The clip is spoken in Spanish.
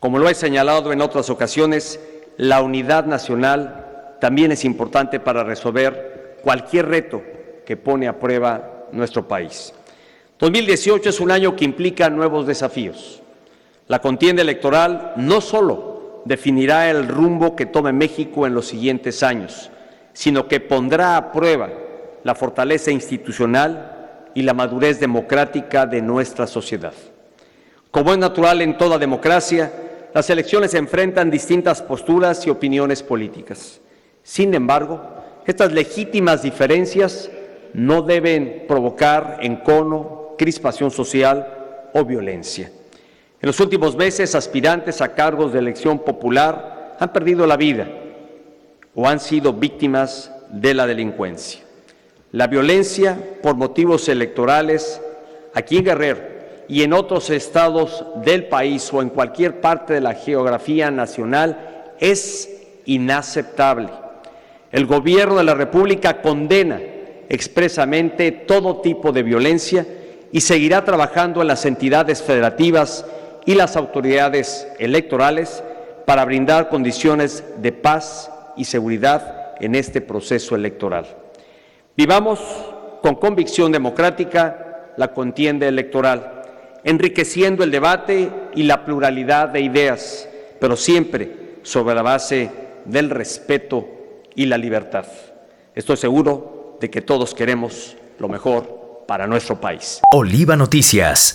Como lo he señalado en otras ocasiones, la unidad nacional también es importante para resolver cualquier reto que pone a prueba nuestro país. 2018 es un año que implica nuevos desafíos. La contienda electoral no solo definirá el rumbo que tome México en los siguientes años, sino que pondrá a prueba la fortaleza institucional y la madurez democrática de nuestra sociedad. Como es natural en toda democracia, las elecciones enfrentan distintas posturas y opiniones políticas. Sin embargo, estas legítimas diferencias no deben provocar encono, crispación social o violencia. En los últimos meses, aspirantes a cargos de elección popular han perdido la vida o han sido víctimas de la delincuencia. La violencia por motivos electorales aquí en Guerrero y en otros estados del país o en cualquier parte de la geografía nacional es inaceptable. El Gobierno de la República condena expresamente todo tipo de violencia y seguirá trabajando en las entidades federativas y las autoridades electorales para brindar condiciones de paz y seguridad en este proceso electoral. Vivamos con convicción democrática la contienda electoral, enriqueciendo el debate y la pluralidad de ideas, pero siempre sobre la base del respeto y la libertad. Estoy seguro de que todos queremos lo mejor para nuestro país. Oliva Noticias.